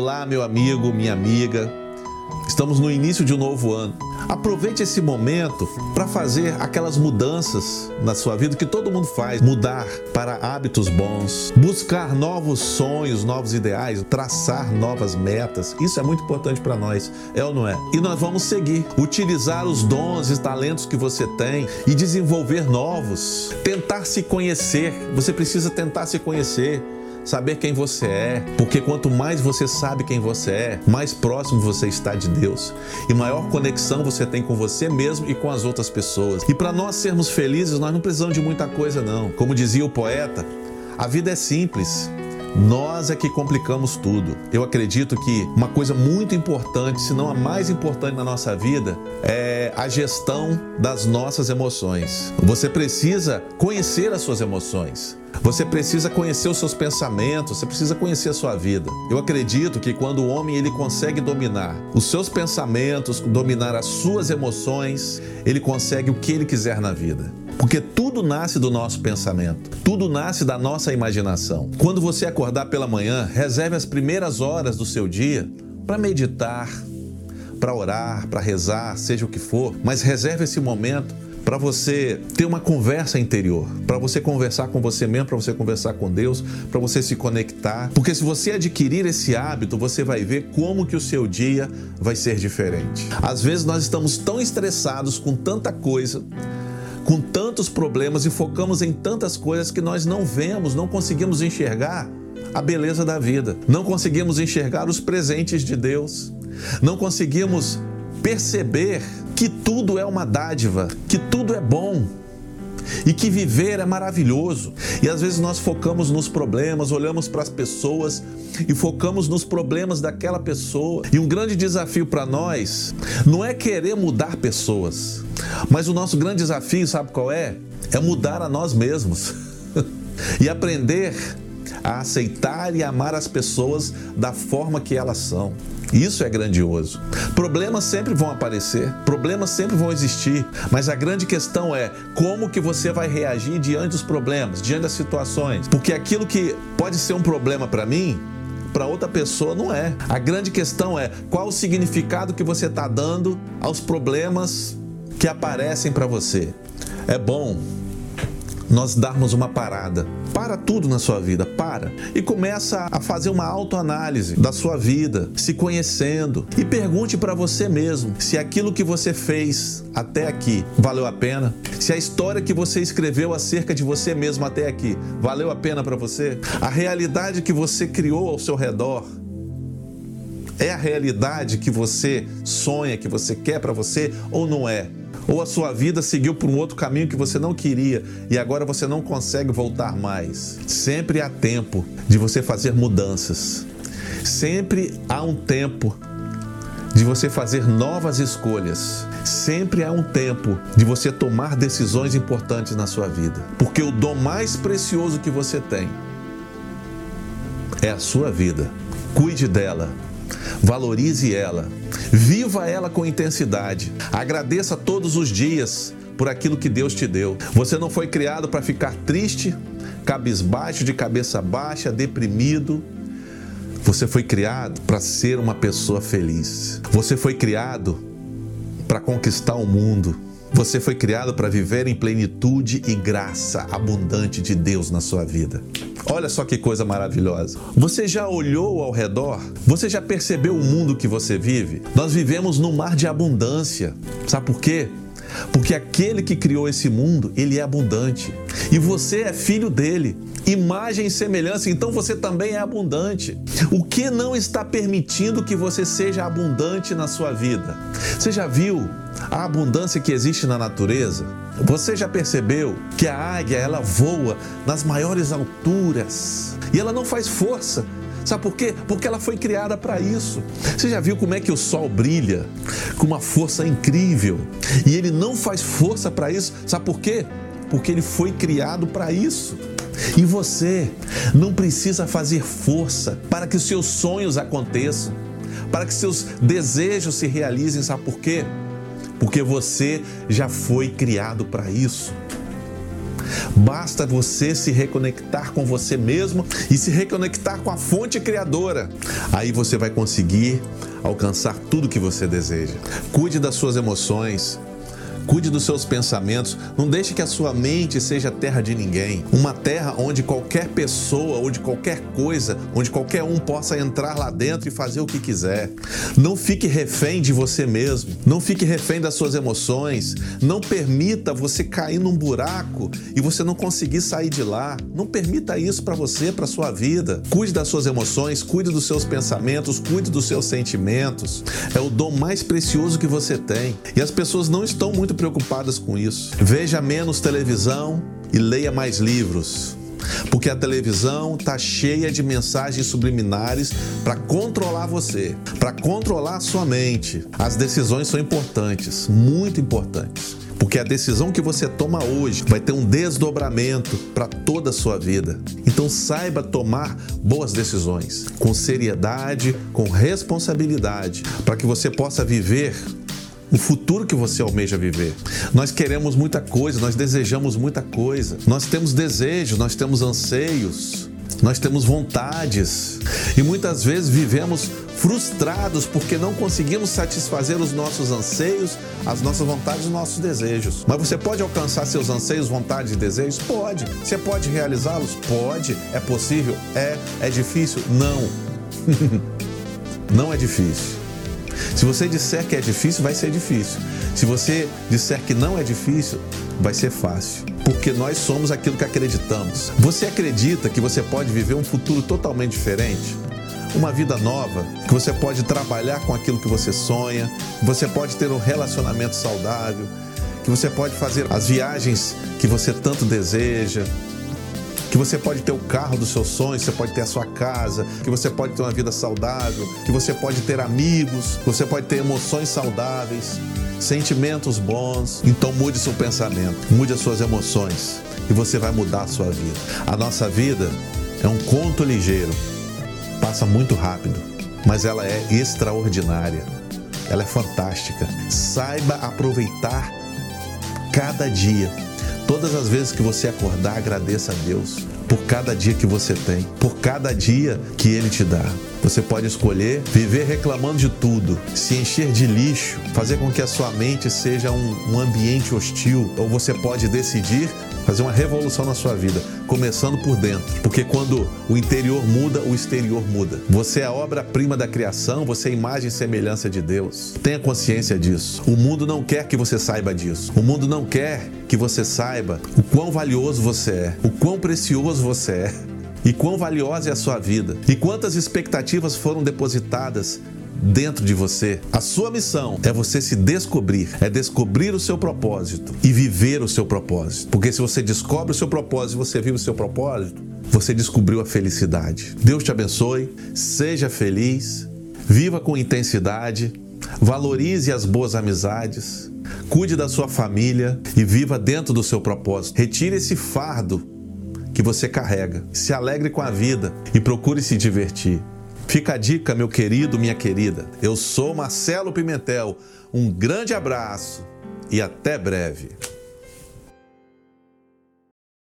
Olá, meu amigo, minha amiga. Estamos no início de um novo ano. Aproveite esse momento para fazer aquelas mudanças na sua vida que todo mundo faz. Mudar para hábitos bons, buscar novos sonhos, novos ideais, traçar novas metas. Isso é muito importante para nós, é ou não é? E nós vamos seguir, utilizar os dons e talentos que você tem e desenvolver novos. Tentar se conhecer, você precisa tentar se conhecer. Saber quem você é, porque quanto mais você sabe quem você é, mais próximo você está de Deus e maior conexão você tem com você mesmo e com as outras pessoas. E para nós sermos felizes, nós não precisamos de muita coisa não. Como dizia o poeta, a vida é simples, nós é que complicamos tudo. Eu acredito que uma coisa muito importante, se não a mais importante na nossa vida, é a gestão das nossas emoções. Você precisa conhecer as suas emoções. Você precisa conhecer os seus pensamentos, você precisa conhecer a sua vida. Eu acredito que quando o homem ele consegue dominar os seus pensamentos, dominar as suas emoções, ele consegue o que ele quiser na vida. Porque tudo nasce do nosso pensamento, tudo nasce da nossa imaginação. Quando você acordar pela manhã, reserve as primeiras horas do seu dia para meditar, para orar, para rezar, seja o que for, mas reserve esse momento para você ter uma conversa interior, para você conversar com você mesmo, para você conversar com Deus, para você se conectar. Porque se você adquirir esse hábito, você vai ver como que o seu dia vai ser diferente. Às vezes nós estamos tão estressados com tanta coisa, com tantos problemas e focamos em tantas coisas que nós não vemos, não conseguimos enxergar a beleza da vida. Não conseguimos enxergar os presentes de Deus. Não conseguimos perceber que tudo é uma dádiva, que tudo é bom e que viver é maravilhoso. E às vezes nós focamos nos problemas, olhamos para as pessoas e focamos nos problemas daquela pessoa. E um grande desafio para nós não é querer mudar pessoas, mas o nosso grande desafio, sabe qual é? É mudar a nós mesmos e aprender a aceitar e amar as pessoas da forma que elas são. Isso é grandioso. Problemas sempre vão aparecer, problemas sempre vão existir, mas a grande questão é como que você vai reagir diante dos problemas, diante das situações. Porque aquilo que pode ser um problema para mim, para outra pessoa não é. A grande questão é qual o significado que você está dando aos problemas que aparecem para você. É bom nós darmos uma parada. Para tudo na sua vida, para. E começa a fazer uma autoanálise da sua vida, se conhecendo. E pergunte para você mesmo se aquilo que você fez até aqui valeu a pena. Se a história que você escreveu acerca de você mesmo até aqui valeu a pena para você. A realidade que você criou ao seu redor é a realidade que você sonha, que você quer para você ou não é? Ou a sua vida seguiu por um outro caminho que você não queria e agora você não consegue voltar mais. Sempre há tempo de você fazer mudanças. Sempre há um tempo de você fazer novas escolhas. Sempre há um tempo de você tomar decisões importantes na sua vida. Porque o dom mais precioso que você tem é a sua vida. Cuide dela. Valorize ela, viva ela com intensidade, agradeça todos os dias por aquilo que Deus te deu. Você não foi criado para ficar triste, cabisbaixo, de cabeça baixa, deprimido. Você foi criado para ser uma pessoa feliz. Você foi criado para conquistar o mundo. Você foi criado para viver em plenitude e graça abundante de Deus na sua vida. Olha só que coisa maravilhosa. Você já olhou ao redor? Você já percebeu o mundo que você vive? Nós vivemos num mar de abundância. Sabe por quê? Porque aquele que criou esse mundo, ele é abundante. E você é filho dele. Imagem e semelhança, então você também é abundante. O que não está permitindo que você seja abundante na sua vida? Você já viu a abundância que existe na natureza? Você já percebeu que a águia, ela voa nas maiores alturas e ela não faz força? Sabe por quê? Porque ela foi criada para isso. Você já viu como é que o sol brilha? Com uma força incrível. E ele não faz força para isso. Sabe por quê? Porque ele foi criado para isso. E você não precisa fazer força para que os seus sonhos aconteçam, para que seus desejos se realizem. Sabe por quê? Porque você já foi criado para isso. Basta você se reconectar com você mesmo e se reconectar com a fonte criadora. Aí você vai conseguir alcançar tudo que você deseja. Cuide das suas emoções. Cuide dos seus pensamentos, não deixe que a sua mente seja terra de ninguém. Uma terra onde qualquer pessoa, onde qualquer coisa, onde qualquer um possa entrar lá dentro e fazer o que quiser. Não fique refém de você mesmo, não fique refém das suas emoções. Não permita você cair num buraco e você não conseguir sair de lá. Não permita isso para você, para sua vida. Cuide das suas emoções, cuide dos seus pensamentos, cuide dos seus sentimentos. É o dom mais precioso que você tem. E as pessoas não estão muito preocupadas com isso. Veja menos televisão e leia mais livros, porque a televisão está cheia de mensagens subliminares para controlar você, para controlar a sua mente. As decisões são importantes, muito importantes, porque a decisão que você toma hoje vai ter um desdobramento para toda a sua vida. Então saiba tomar boas decisões, com seriedade, com responsabilidade, para que você possa viver o futuro que você almeja viver. Nós queremos muita coisa, nós desejamos muita coisa. Nós temos desejos, nós temos anseios, nós temos vontades. E muitas vezes vivemos frustrados porque não conseguimos satisfazer os nossos anseios, as nossas vontades, os nossos desejos. Mas você pode alcançar seus anseios, vontades e desejos? Pode. Você pode realizá-los? Pode. É possível? É difícil? Não. Não é difícil. Se você disser que é difícil, vai ser difícil. Se você disser que não é difícil, vai ser fácil. Porque nós somos aquilo que acreditamos. Você acredita que você pode viver um futuro totalmente diferente? Uma vida nova, que você pode trabalhar com aquilo que você sonha, que você pode ter um relacionamento saudável, que você pode fazer as viagens que você tanto deseja, que você pode ter o carro dos seus sonhos, você pode ter a sua casa, que você pode ter uma vida saudável, que você pode ter amigos, que você pode ter emoções saudáveis, sentimentos bons. Então mude seu pensamento, mude as suas emoções e você vai mudar a sua vida. A nossa vida é um conto ligeiro, passa muito rápido, mas ela é extraordinária, ela é fantástica. Saiba aproveitar cada dia. Todas as vezes que você acordar, agradeça a Deus por cada dia que você tem, por cada dia que Ele te dá. Você pode escolher viver reclamando de tudo, se encher de lixo, fazer com que a sua mente seja um ambiente hostil, ou você pode decidir fazer uma revolução na sua vida, começando por dentro, porque quando o interior muda, o exterior muda. Você é a obra-prima da criação, você é a imagem e semelhança de Deus. Tenha consciência disso. O mundo não quer que você saiba disso. O mundo não quer que você saiba o quão valioso você é, o quão precioso você é, e quão valiosa é a sua vida, e quantas expectativas foram depositadas dentro de você. A sua missão é você se descobrir, é descobrir o seu propósito e viver o seu propósito. Porque se você descobre o seu propósito e você vive o seu propósito, você descobriu a felicidade. Deus te abençoe, seja feliz, viva com intensidade, valorize as boas amizades, cuide da sua família e viva dentro do seu propósito. Retire esse fardo que você carrega, se alegre com a vida e procure se divertir. Fica a dica, meu querido, minha querida. Eu sou Marcelo Pimentel. Um grande abraço e até breve.